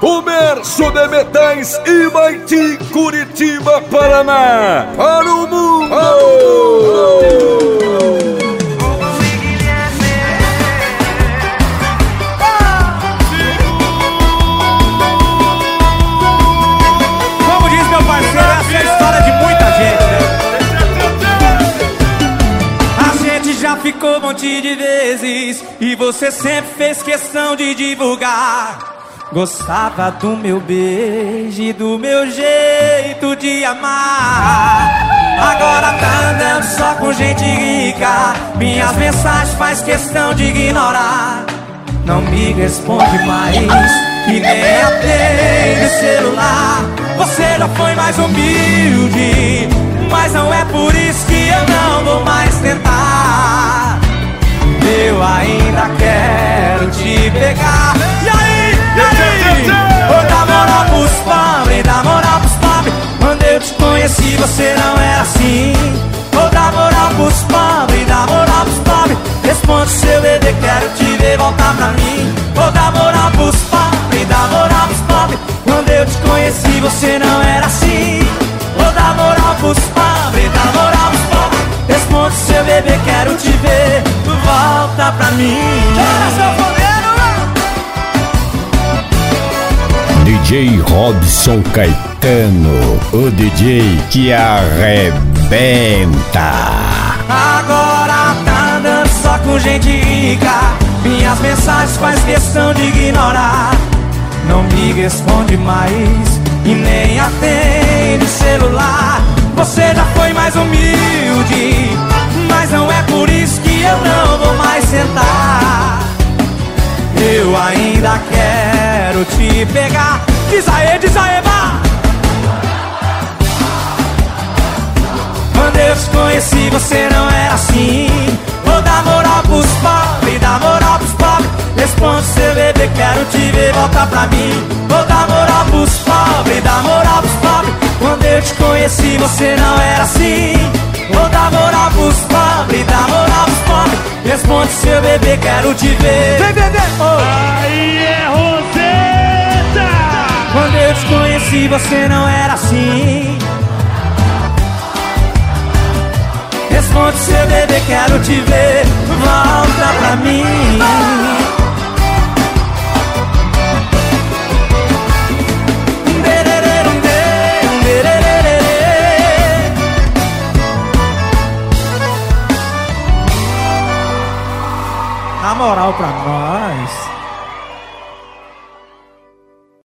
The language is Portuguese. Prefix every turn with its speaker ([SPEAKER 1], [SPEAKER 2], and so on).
[SPEAKER 1] o berço de metais Ibaiti, Curitiba, Paraná, para o mundo.
[SPEAKER 2] Como diz meu parceiro, essa é a história de muita gente, né? A gente já ficou um monte de vezes e você sempre fez questão de divulgar. Gostava do meu beijo e do meu jeito de amar. Agora tá andando só com gente rica, minhas mensagens faz questão de ignorar. Não me responde mais e nem atende o celular. Você já foi mais humilde, mas não é por isso que eu não vou mais tentar. Eu ainda quero te pegar. E aí? Vou dar moral pros pobres, dar moral pros pobres. Quando eu te conheci você não era assim. Vou dar moral pros pobres, dar moral pros pobres. Responde seu bebê, quero te ver voltar pra mim. Vou dar moral pros pobres, dar moral pros pobres. Quando eu te conheci você não era assim. Vou dar moral pros pobres, dar moral pros pobres. Responde seu bebê, quero te ver volta pra mim.
[SPEAKER 3] DJ Robson Caetano, o DJ que arrebenta.
[SPEAKER 2] Agora tá andando só com gente rica, minhas mensagens faz questão de ignorar. Não me responde mais e nem atende o celular. Você já foi mais humilde, mas não é por isso que eu não vou mais sentar. Eu ainda quero te pegar. Diz aê, vá! Quando eu te conheci você não era assim. Vou dar moral pros pobres, dar moral pros pobres. Responde seu bebê, quero te ver voltar pra mim. Vou dar moral pros pobres, dar moral pros pobres. Quando eu te conheci você não era assim. Vou dar moral pros pobres, dar moral pros pobres. Responde seu bebê, quero te ver. Vem, bebê!
[SPEAKER 4] Aí é Roseta!
[SPEAKER 2] Quando eu te conheci você não era assim. Responde seu bebê, quero te ver volta pra mim.